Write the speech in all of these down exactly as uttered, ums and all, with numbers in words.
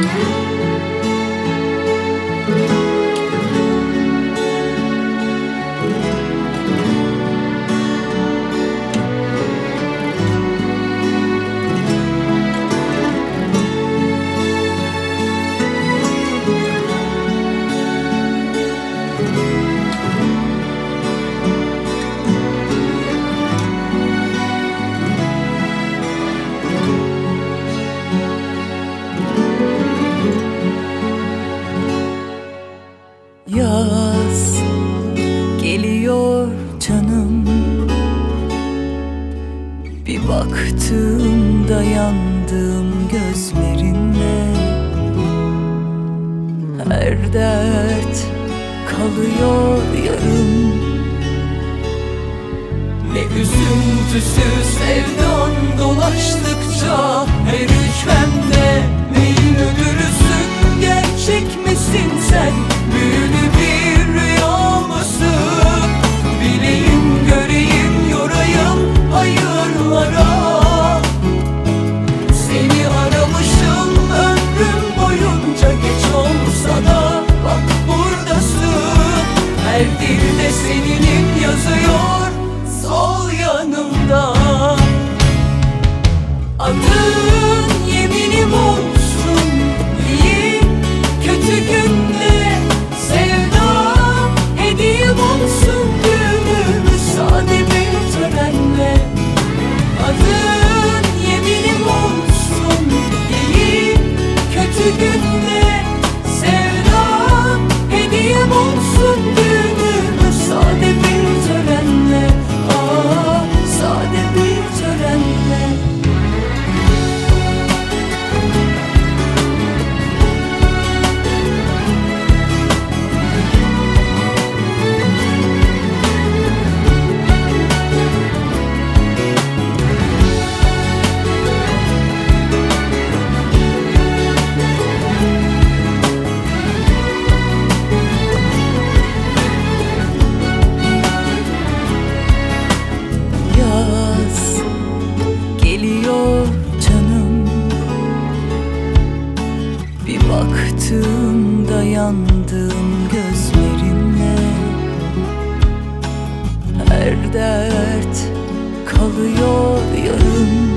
Yaz geliyor canım, bir baktığımda yandığım gözlerinle her dert kalıyor yarım. Ne üzüntüsü sevdan dolaştıkça her hücremde, neyin ödülüsün, gerçek misin sen, büyülü bir rüya mısın? Bileyim göreyim yorayım hayırlara, seni aramışım ömrüm boyunca, geç olsa da bak buradasın. Her dilde seninim yazıyor sol yanımda. Adın yeminim olsun, iyi kötü günde sevdam hediyem olsun. Düğünümüz sade bir törenle. Adın yeminim olsun, iyi kötü günde sevdam hediyem olsun. Düğünümüz sade bir törenle. Aa, sade bir törenle. Yaz geliyor canım, bir baktığımda yandığım gözlerinle her dert kalıyor yarım.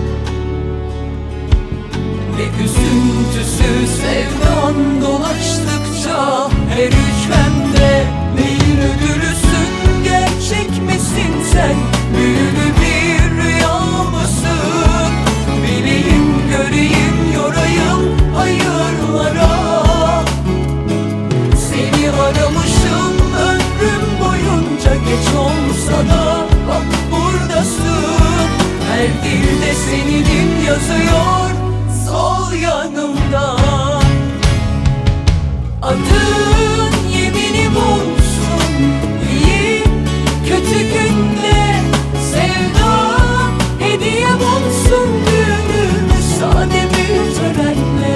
Ne üzüntüsü sevdan dolaştıkça her hücremde, neyin ödülüsün, gerçek misin sen, büyülü bir rüya mısın? Bileyim göreyim yorayım hayırlara, seni aramışım ömrüm boyunca, geç olsa da bak buradasın. Her dilde seninim yazıyor sol yanımda. Adın yeminim olsun, iyi kötü günde sevdam hediyem olsun. Düğünümüz sade bir törenle.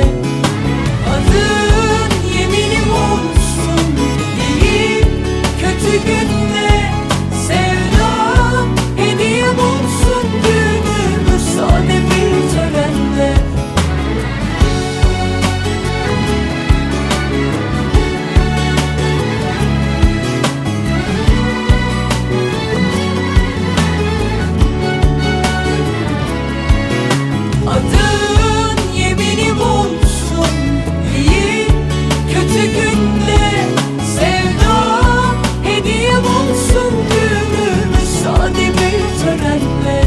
Adın yeminim olsun, iyi kötü günde sevdam hediyem olsun. Düğünümüz sade bir törenle. Adın yeminim olsun, iyi kötü günde sevdam hediyem olsun. Düğünümüz sade bir törenle.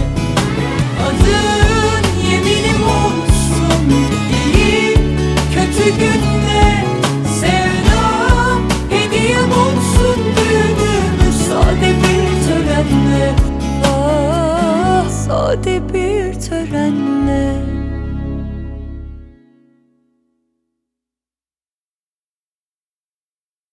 Adın yeminim olsun, iyi kötü günde sevdam hediyem olsun. Düğünümüz sade bir törenle. Ah, sade bir törenle.